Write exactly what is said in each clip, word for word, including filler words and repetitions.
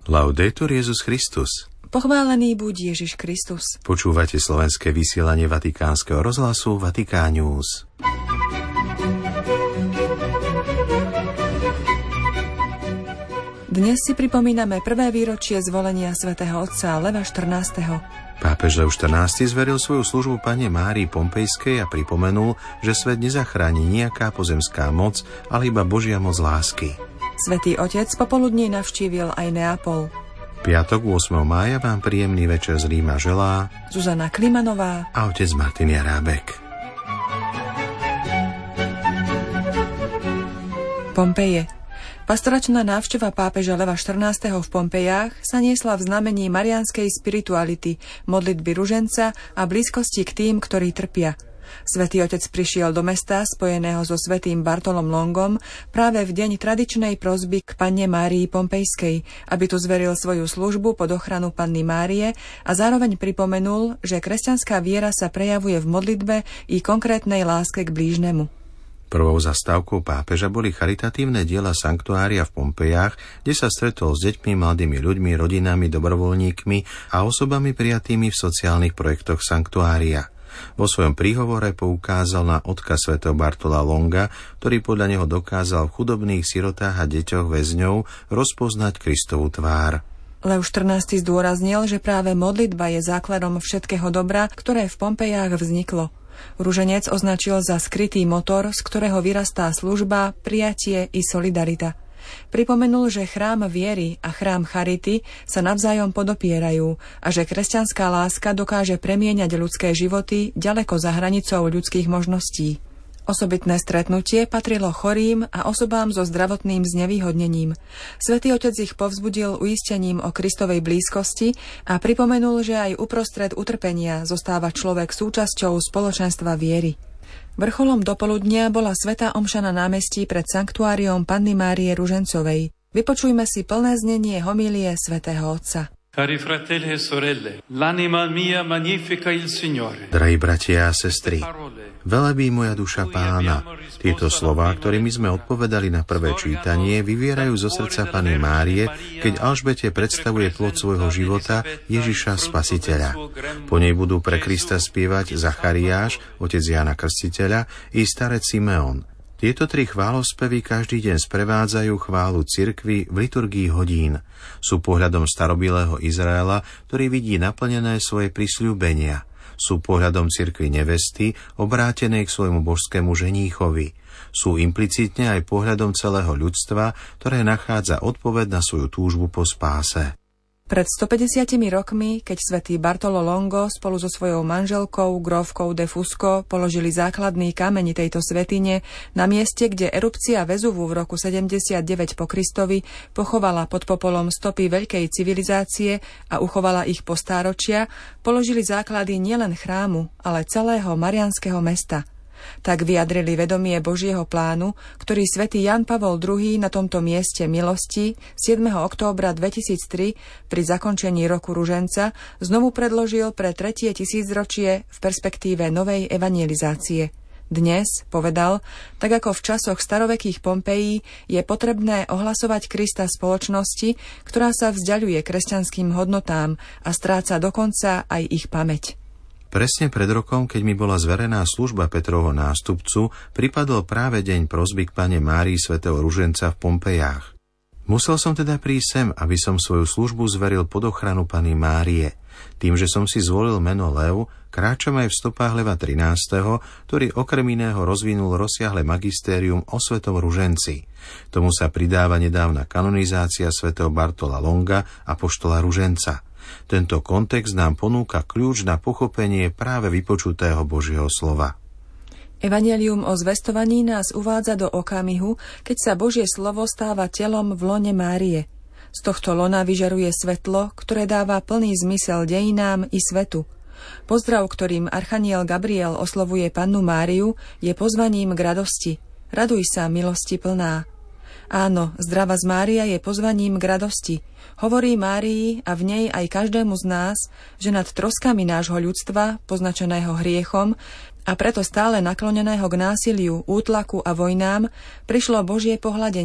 Laudetur Jesus Christus. Pochválený buď Ježiš Kristus. Počúvate slovenské vysielanie Vatikánskeho rozhlasu Vatikán News. Dnes si pripomíname prvé výročie zvolenia svätého otca Leva štrnásteho. Pápež Lev štrnásty zveril svoju službu Panne Márii Pompejskej a pripomenul, že svet nezachráni nejaká pozemská moc, ale iba Božia moc lásky. Svätý otec popoludní navštívil aj Neapol. Piatok ôsmeho mája vám príjemný večer z Ríma želá Zuzana Klimanová a otec Martin Jarábek. Pompeje. Pastoračná návšteva pápeža Leva štrnásteho v Pompejách sa niesla v znamení mariánskej spirituality, modlitby ruženca a blízkosti k tým, ktorí trpia. Svätý otec prišiel do mesta spojeného so svätým Bartolom Longom práve v deň tradičnej prosby k Panne Márii Pompejskej, aby tu zveril svoju službu pod ochranu Panny Márie a zároveň pripomenul, že kresťanská viera sa prejavuje v modlitbe i konkrétnej láske k blížnemu. Prvou zastávkou pápeža boli charitatívne diela sanktuária v Pompejách, kde sa stretol s deťmi, mladými ľuďmi, rodinami, dobrovoľníkmi a osobami prijatými v sociálnych projektoch sanktuária. Vo svojom príhovore poukázal na odkaz svätého Bartola Longa, ktorý podľa neho dokázal v chudobných sirotách a deťoch väzňov rozpoznať Kristovu tvár. Lev štrnásty zdôraznil, že práve modlitba je základom všetkého dobra, ktoré v Pompejách vzniklo. Ruženec označil za skrytý motor, z ktorého vyrastá služba, prijatie i solidarita. Pripomenul, že chrám viery a chrám charity sa navzájom podopierajú a že kresťanská láska dokáže premieňať ľudské životy ďaleko za hranicou ľudských možností. Osobitné stretnutie patrilo chorým a osobám so zdravotným znevýhodnením. Svätý otec ich povzbudil uistením o Kristovej blízkosti a pripomenul, že aj uprostred utrpenia zostáva človek súčasťou spoločenstva viery. Vrcholom dopoludnia bola svätá omša na námestí pred sanktuáriom Panny Márie Ružencovej. Vypočujme si plné znenie homílie svätého otca. Cari fratelli e sorelle, l'anima mia magnifica il Signore. Drahí bratia a sestry, velebí moja duša Pána. Tieto slová, ktorými sme odpovedali na prvé čítanie, vyvierajú zo srdca Panny Márie, keď Alžbete predstavuje plod svojho života Ježiša Spasiteľa. Po nej budú pre Krista spievať Zachariáš, otec Jána Krstiteľa, i starec Simeon. Tieto tri chválospevy každý deň sprevádzajú chválu cirkvi v liturgii hodín. Sú pohľadom starobilého Izraela, ktorý vidí naplnené svoje prisľúbenia. Sú pohľadom cirkvi nevesty, obrátenej k svojmu božskému ženíchovi. Sú implicitne aj pohľadom celého ľudstva, ktoré nachádza odpoveď na svoju túžbu po spáse. Pred stopäťdesiatimi rokmi, keď svätý Bartolo Longo spolu so svojou manželkou, grófkou de Fusco, položili základný kameň tejto svätyne na mieste, kde erupcia Vezuvu v roku sedemdesiatdeväť po Kristovi pochovala pod popolom stopy veľkej civilizácie a uchovala ich po stáročia, položili základy nielen chrámu, ale celého mariánskeho mesta. Tak vyjadrili vedomie Božieho plánu, ktorý svätý Ján Pavol druhý na tomto mieste milosti siedmeho októbra dvetisíctri pri zakončení roku ruženca znovu predložil pre tretie tisícročie v perspektíve novej evangelizácie. Dnes, povedal, tak ako v časoch starovekých Pompejí, je potrebné ohlasovať Krista spoločnosti, ktorá sa vzdiaľuje kresťanským hodnotám a stráca dokonca aj ich pamäť. Presne pred rokom, keď mi bola zverená služba Petrovho nástupcu, pripadol práve deň prosby k Panne Márii svätého Ruženca v Pompejách. Musel som teda prísť sem, aby som svoju službu zveril pod ochranu Panny Márie. Tým, že som si zvolil meno Lev, kráčam aj v stopách Leva trinásteho, ktorý okrem iného rozvinul rozsiahle magistérium o svätom Ruženci. Tomu sa pridáva nedávna kanonizácia svätého Bartola Longa, apoštola Ruženca. Tento kontext nám ponúka kľúč na pochopenie práve vypočutého Božieho slova. Evanjelium o zvestovaní nás uvádza do okamihu, keď sa Božie slovo stáva telom v lone Márie. Z tohto lona vyžaruje svetlo, ktoré dáva plný zmysel dejinám i svetu. Pozdrav, ktorým archaniel Gabriel oslovuje Pannu Máriu, je pozvaním k radosti. Raduj sa, milosti plná. Áno, zdravá z Mária je pozvaním k radosti. Hovorí Márii a v nej aj každému z nás, že nad troskami nášho ľudstva, poznačeného hriechom a preto stále nakloneného k násiliu, útlaku a vojnám, prišlo Božie pohľadenie,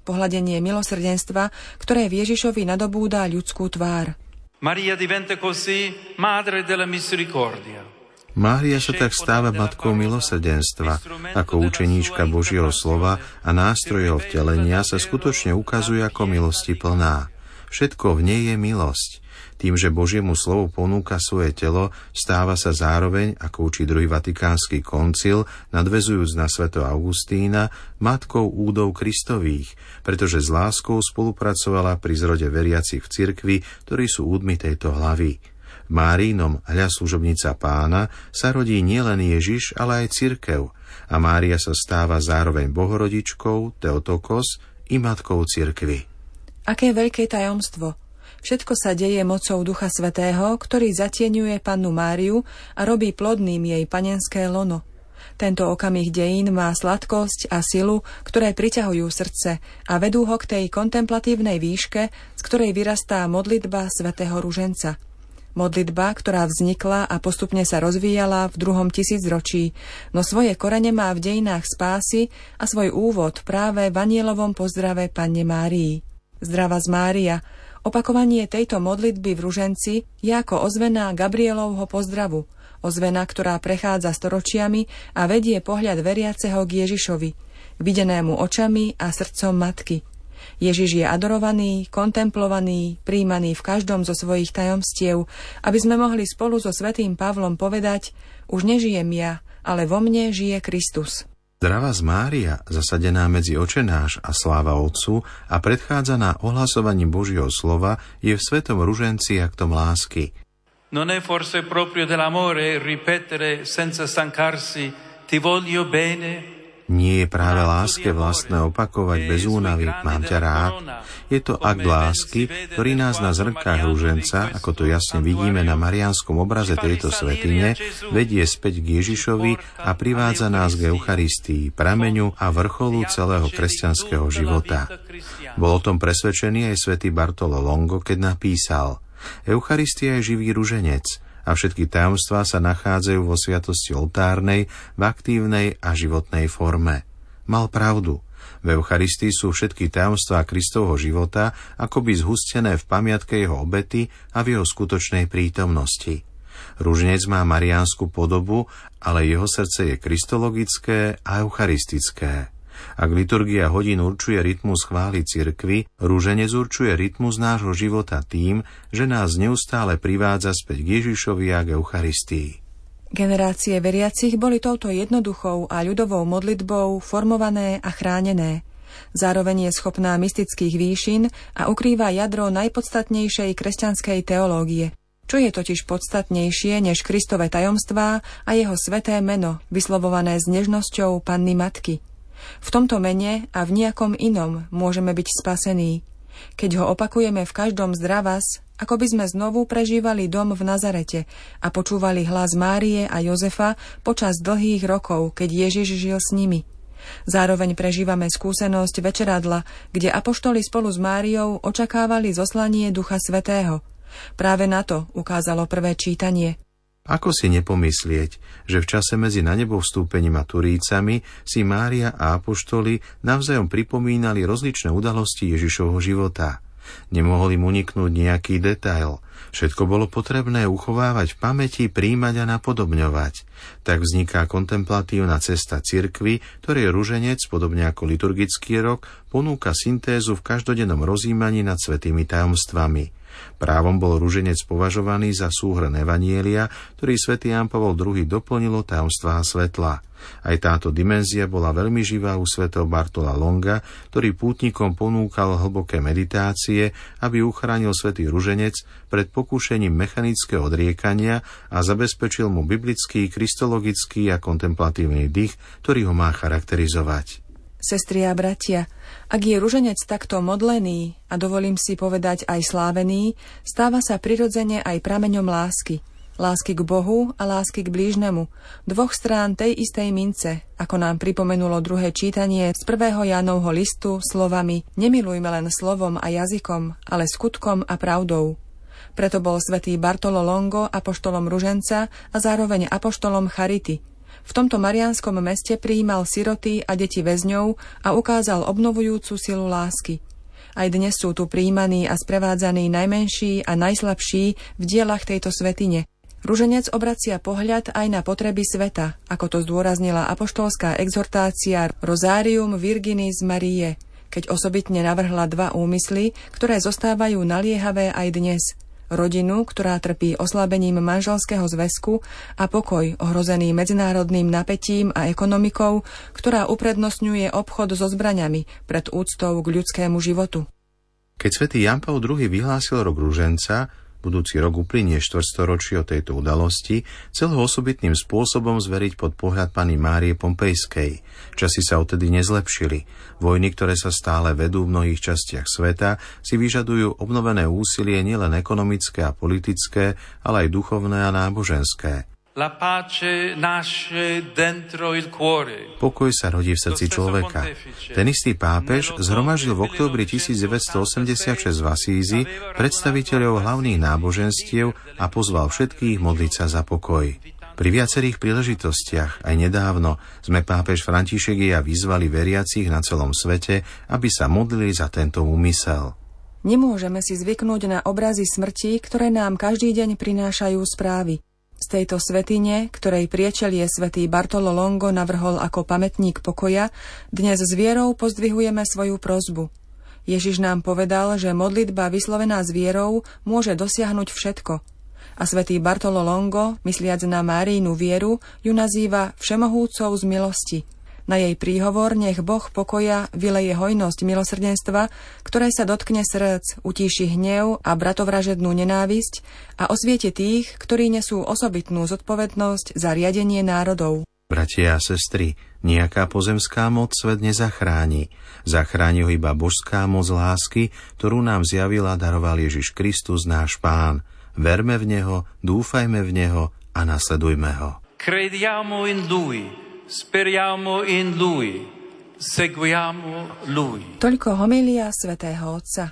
pohľadenie milosrdenstva, ktoré v Ježišovi nadobúda ľudskú tvár. Maria diventa così madre della misericordia. Mária sa tak stáva matkou milosrdenstva, ako učeníčka Božieho slova a nástroj jeho vtelenia sa skutočne ukazuje ako milosti plná. Všetko v nej je milosť. Tým, že Božiemu slovu ponúka svoje telo, stáva sa zároveň, ako učí druhý vatikánsky koncil, nadväzujúc na svätého Augustína, matkou údov Kristových, pretože s láskou spolupracovala pri zrode veriacich v cirkvi, ktorí sú údmi tejto hlavy. V Máriinom hľa služobnica Pána sa rodí nielen Ježiš, ale aj cirkev, a Mária sa stáva zároveň Bohorodičkou, Theotokos i matkou cirkvi. Aké veľké tajomstvo! Všetko sa deje mocou Ducha Svätého, ktorý zatieňuje Pannu Máriu a robí plodným jej panenské lono. Tento okamih dejín má sladkosť a silu, ktoré priťahujú srdce a vedú ho k tej kontemplatívnej výške, z ktorej vyrastá modlitba svätého Ruženca. Modlitba, ktorá vznikla a postupne sa rozvíjala v druhom tisícročí, no svoje korene má v dejinách spásy a svoj úvod práve v anielovom pozdrave Panne Márii. Zdravá z Mária. Opakovanie tejto modlitby v Ruženci je ako ozvena Gabrielovho pozdravu, ozvena, ktorá prechádza storočiami a vedie pohľad veriaceho k Ježišovi, videnému očami a srdcom matky. Ježiš je adorovaný, kontemplovaný, príjmaný v každom zo svojich tajomstiev, aby sme mohli spolu so svätým Pavlom povedať: už nežijem ja, ale vo mne žije Kristus. Zdravá z Mária, zasadená medzi Očenáš a sláva Otcu a predchádzaná ohlasovaním Božieho slova, je v svetom ruženci aktom lásky. Non è forse proprio dell'amore ripetere senza stancarsi ti voglio bene? Nie je práve láske vlastné opakovať bez únavy mám ťa rád. Je to akt lásky, ktorý nás na zrnkách ruženca, ako to jasne vidíme na mariánskom obraze tejto svätyne, vedie späť k Ježišovi a privádza nás k Eucharistii, prameňu a vrcholu celého kresťanského života. Bol o tom presvedčený aj svätý Bartolo Longo, keď napísal: Eucharistia je živý ruženec a všetky tajomstvá sa nachádzajú vo sviatosti oltárnej, v aktívnej a životnej forme. Mal pravdu. V Eucharistii sú všetky tajomstvá Kristovho života akoby zhustené v pamiatke jeho obety a v jeho skutočnej prítomnosti. Ruženec má mariánsku podobu, ale jeho srdce je kristologické a eucharistické. Ak liturgia hodín určuje rytmus chvály cirkvi, ruženec určuje rytmus nášho života tým, že nás neustále privádza späť k Ježišovi a k Eucharistii. Generácie veriacich boli touto jednoduchou a ľudovou modlitbou formované a chránené. Zároveň je schopná mystických výšin a ukrýva jadro najpodstatnejšej kresťanskej teológie. Čo je totiž podstatnejšie než Kristove tajomstvá a jeho sväté meno, vyslovované s nežnosťou Panny Matky. V tomto mene a v nejakom inom môžeme byť spasení. Keď ho opakujeme v každom zdravas, ako by sme znovu prežívali dom v Nazarete a počúvali hlas Márie a Jozefa počas dlhých rokov, keď Ježiš žil s nimi. Zároveň prežívame skúsenosť večeradla, kde apoštoli spolu s Máriou očakávali zoslanie Ducha Svätého. Práve na to ukázalo prvé čítanie. Ako si nepomyslieť, že v čase medzi na nebo vstúpením a Turícami si Mária a apoštoli navzájom pripomínali rozličné udalosti Ježišovho života. Nemohol im uniknúť nejaký detail. Všetko bolo potrebné uchovávať v pamäti, prijímať a napodobňovať. Tak vzniká kontemplatívna cesta cirkvi, ktorej ruženec, podobne ako liturgický rok, ponúka syntézu v každodennom rozjímaní nad svätými tajomstvami. Právom bol ruženec považovaný za súhrn evanjelia, ktorý svätý Ján Pavol druhý doplnilo tajomstvá svetla. Aj táto dimenzia bola veľmi živá u svätého Bartola Longa, ktorý pútnikom ponúkal hlboké meditácie, aby uchránil svätý ruženec pred pokúšením mechanického odriekania a zabezpečil mu biblický, kristologický a kontemplatívny dých, ktorý ho má charakterizovať. Sestri a bratia, ak je ruženec takto modlený a dovolím si povedať aj slávený, stáva sa prirodzene aj prameňom lásky. Lásky k Bohu a lásky k blížnemu, dvoch strán tej istej mince, ako nám pripomenulo druhé čítanie z prvého Jánovho listu slovami: nemilujme len slovom a jazykom, ale skutkom a pravdou. Preto bol svätý Bartolo Longo apoštolom ruženca a zároveň apoštolom charity. V tomto mariánskom meste prijímal siroty a deti väzňov a ukázal obnovujúcu silu lásky. Aj dnes sú tu prijímaní a sprevádzaní najmenší a najslabší v dielach tejto svätyne. Ruženec obracia pohľad aj na potreby sveta, ako to zdôraznila apoštolská exhortácia Rosarium Virginis Mariae, keď osobitne navrhla dva úmysly, ktoré zostávajú naliehavé aj dnes. Rodinu, ktorá trpí oslabením manželského zväzku, a pokoj ohrozený medzinárodným napätím a ekonomikou, ktorá uprednostňuje obchod so zbraňami pred úctou k ľudskému životu. Keď svätý Ján Pavol druhý vyhlásil rok ruženca, budúci rok uplynie štvrťstoročí od tejto udalosti, celo osobitným spôsobom zveriť pod pohľad Panny Márie Pompejskej. Časy sa odtedy nezlepšili. Vojny, ktoré sa stále vedú v mnohých častiach sveta, si vyžadujú obnovené úsilie nielen ekonomické a politické, ale aj duchovné a náboženské. La pace nasce dentro il cuore. Pokoj sa rodí v srdci človeka. Ten istý pápež zhromaždil v októbri tisícdeväťstoosemdesiatšesť v Asízi predstaviteľov hlavných náboženstiev a pozval všetkých modliť sa za pokoj. Pri viacerých príležitostiach, aj nedávno, sme pápež František a vyzvali veriacich na celom svete, aby sa modlili za tento úmysel. Nemôžeme si zvyknúť na obrazy smrti, ktoré nám každý deň prinášajú správy. Z tejto svätyne, ktorej priečelie svätý Bartolo Longo navrhol ako pamätník pokoja, dnes s vierou pozdvihujeme svoju prosbu. Ježiš nám povedal, že modlitba vyslovená s vierou môže dosiahnuť všetko. A svätý Bartolo Longo, mysliac na Máriinu vieru, ju nazýva všemohúcou z milosti. Na jej príhovor nech Boh pokoja vyleje hojnosť milosrdenstva, ktoré sa dotkne srdc, utíši hnev a bratovražednú nenávisť a osvieti tých, ktorí nesú osobitnú zodpovednosť za riadenie národov. Bratia a sestry, nejaká pozemská moc svet nezachráni. Zachráni ho iba božská moc lásky, ktorú nám zjavil a daroval Ježiš Kristus, náš Pán. Verme v Neho, dúfajme v Neho a nasledujme ho. Crediamo in Lui. Speriamo in Lui, seguiamo Lui. Toľko homilia svätého Otca.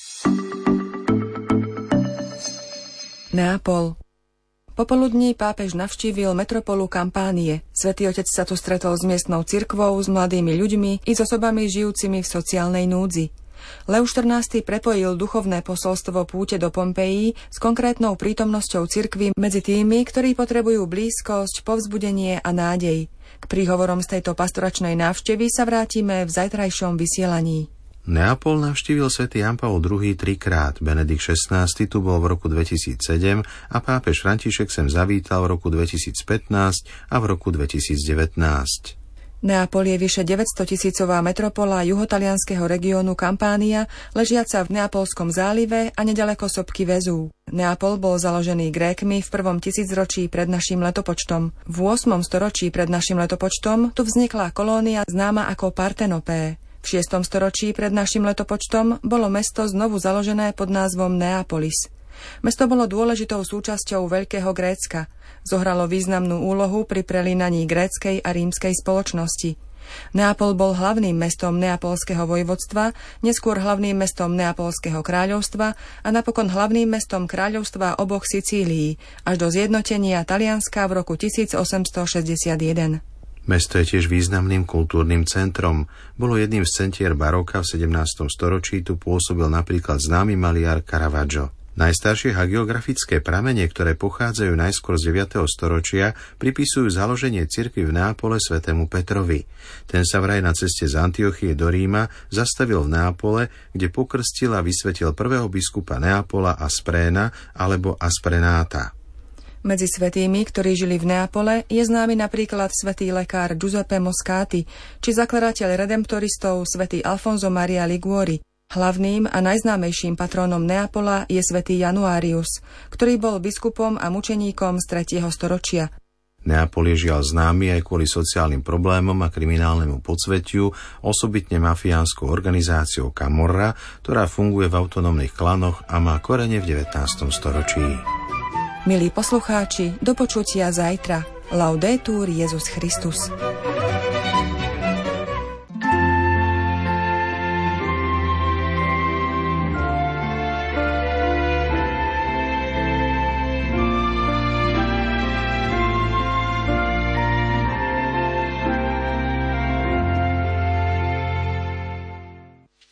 Neapol. Popoludní pápež navštívil metropolu Kampánie. Svätý Otec sa tu stretol s miestnou cirkvou, s mladými ľuďmi i s osobami žijúcimi v sociálnej núdzi. Leo štrnásty prepojil duchovné posolstvo púte do Pompeji s konkrétnou prítomnosťou cirkvi medzi tými, ktorí potrebujú blízkosť, povzbudenie a nádej. K príhovorom z tejto pastoračnej návštevy sa vrátime v zajtrajšom vysielaní. Neapol navštívil svätý Ján Pavol druhý trikrát, Benedikt šestnásty tu bol v roku dvetisícsedem a pápež František sem zavítal v roku dvetisícpätnásť a v roku dvetisícdevätnásť. Neapol je vyše deväťstotisícová metropola juhotalianskeho regiónu Kampánia, ležiaca v Neapolskom zálive a nedaleko sopky Vezú. Neapol bol založený Grékmi v prvom tisícročí pred naším letopočtom. V ôsmom storočí pred našim letopočtom tu vznikla kolónia známa ako Partenopé. V šiestom storočí pred našim letopočtom bolo mesto znovu založené pod názvom Neapolis. Mesto bolo dôležitou súčasťou Veľkého Grécka. Zohralo významnú úlohu pri prelínaní gréckej a rímskej spoločnosti. Neapol bol hlavným mestom neapolského vojvodstva, neskôr hlavným mestom Neapolského kráľovstva a napokon hlavným mestom kráľovstva oboch Sicílií, až do zjednotenia Talianska v roku tisícosemstošesťdesiatjeden. Mesto je tiež významným kultúrnym centrom. Bolo jedným z centier baroka v sedemnástom storočí, tu pôsobil napríklad známy maliar Caravaggio. Najstaršie hagiografické pramene, ktoré pochádzajú najskôr z deviateho storočia, pripisujú založenie cirkvi v Neapole svätému Petrovi. Ten sa vraj na ceste z Antiochie do Ríma zastavil v Neapole, kde pokrstil a vysvetil prvého biskupa Neapola Aspréna alebo Asprenáta. Medzi svätými, ktorí žili v Neapole, je známy napríklad svätý lekár Giuseppe Moscati či zakladateľ redemptoristov svätý Alfonso Maria Liguori. Hlavným a najznámejším patrónom Neapola je svätý Januarius, ktorý bol biskupom a mučeníkom z tretieho storočia. Neapol je žiaľ známy aj kvôli sociálnym problémom a kriminálnemu podsvetiu, osobitne mafiánskou organizáciou Camorra, ktorá funguje v autonómnych klanoch a má korene v devätnástom storočí. Milí poslucháči, do počutia zajtra. Laudetur Jesus Christus.